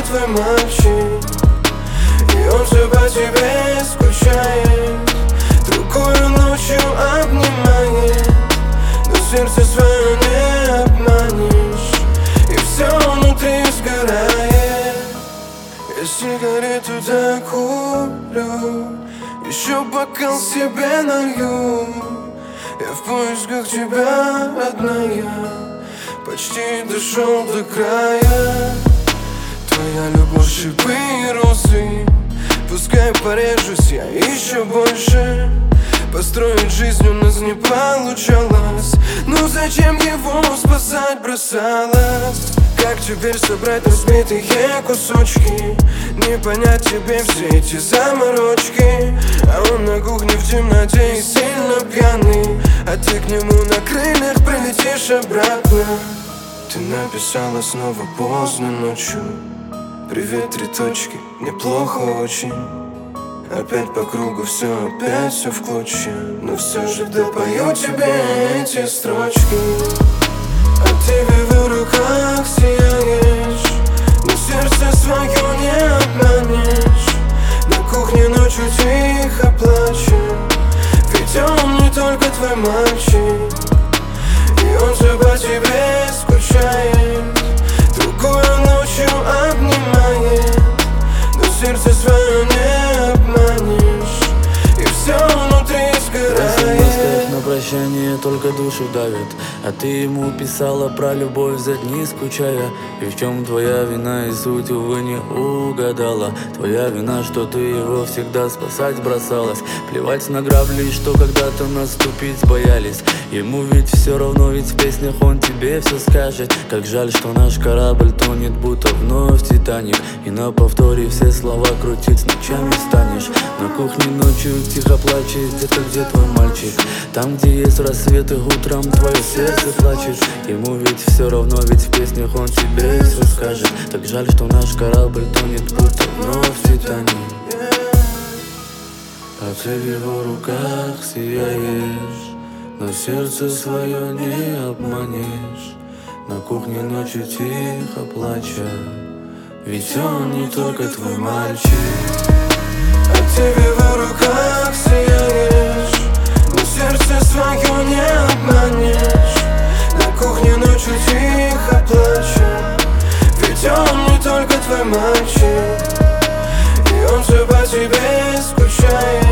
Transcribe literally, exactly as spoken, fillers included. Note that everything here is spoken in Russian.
твой мальчик, и он все по тебе скучает, другую ночью обнимает, но сердце свое не обманешь, и все внутри сгорает. Я сигарету докурю, еще бокал себе налью. Я в поисках тебя одна я, почти дошел до края. Твоя любовь, шипы и розы, пускай порежусь я еще больше. Построить жизнь у нас не получалось, ну зачем его спасать бросалась? Как теперь собрать разбитые кусочки? Не понять тебе все эти заморочки. А он на кухне в темноте и сильно пьяный, а ты к нему на крыльях прилетишь обратно. Ты написала снова поздно ночью: привет, три точки, неплохо очень. Опять по кругу все, опять все в клочья, но все же допою тебе эти строчки. А ты в его руках сияешь, но сердце свое не обманешь. На кухне ночью тихо плачет, ведь он не только твой мальчик, и он все по тебе скучает, другую ночью обнимает, но сердце свое не обманешь, и все внутри сгорает. На прощание только душу давит, а ты ему писала про любовь за дни скучая. И в чем твоя вина, и суть, увы, не угадала. Твоя вина, что ты его всегда спасать бросалась. Плевать на грабли, что когда-то наступить боялись. Ему ведь все равно, ведь в песнях он тебе все скажет. Как жаль, что наш корабль тонет, будто вновь Титаник, и на повторе все слова крутить ночами станешь. На кухне ночью тихо плачет, детка, где твой мальчик? Там, где есть рассветы, утром твое сердце плачет. Ему ведь все равно, ведь в песнях он тебе все скажет. Так жаль, что наш корабль тонет, будто вновь Титаник. А ты в его руках сияешь, но сердце свое не обманешь. На кухне ночью тихо плача, ведь он не только твой мальчик. А ты в его руках сияешь, но сердце свое не обманешь. На кухне ночью тихо плача, ведь он не только твой мальчик, и он все по тебе скучает,